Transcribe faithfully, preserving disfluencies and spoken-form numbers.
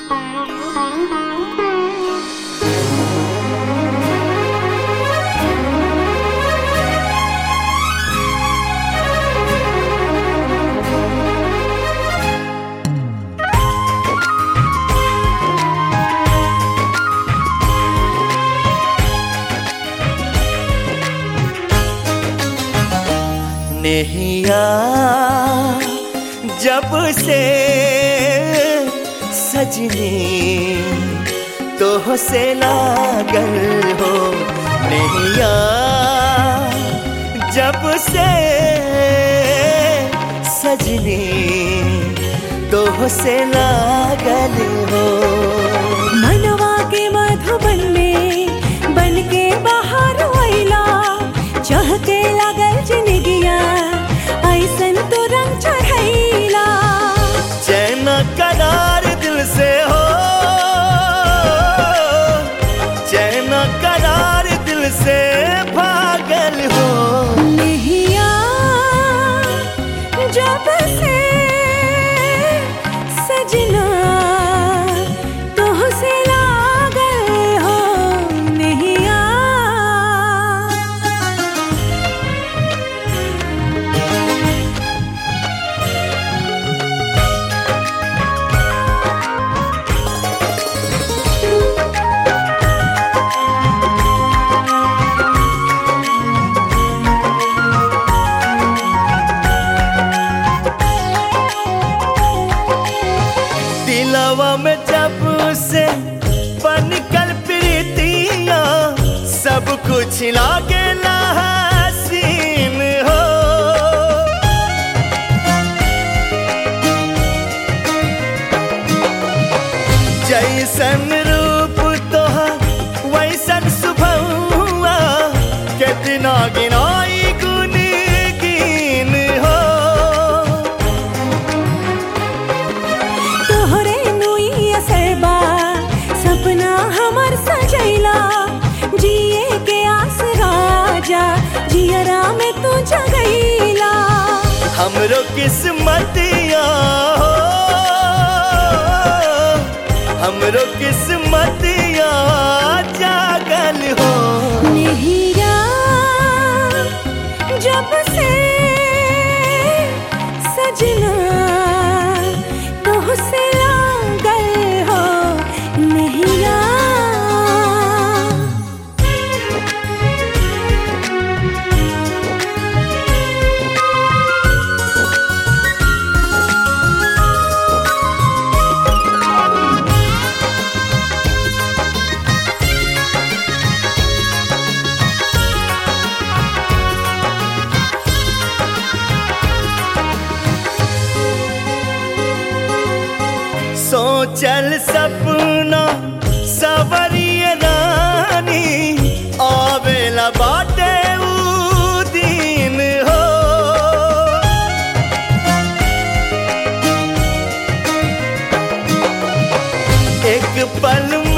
नेहिया जब से सजनी तो से लागल हो, नेहिया जब से सजनी तो से लागल हो। मनवा के मधुबन में बन के बाहर आइला, चहके लागल जिंदगिया ऐसन तो रंग चढ़ैला। चैन करार दिल से हो, चैन करार दिल से भागल हो। नेहिया जब से सजना तो से लागल हो, नेहिया। दिलवा में जब से बनकर प्रीतिया, सब कुछ लागेला हसीन हो। जैसन रूप तोहार वैसन सुभौआ, कितना गिनाई गुण गिन हो। तोहरे नुई असरबा सपना हमर सजैला, जिए के आस राजा जियरा में तू जगैला। हमरो किस्मतिया हो, हमरो किस्मतिया जागल हो। नेहिया जब से सजना तो से लागल हो, नेहिया। सोचल सपना सवरिए रानी, आवेला बाटे ऊ दिन हो। एक पल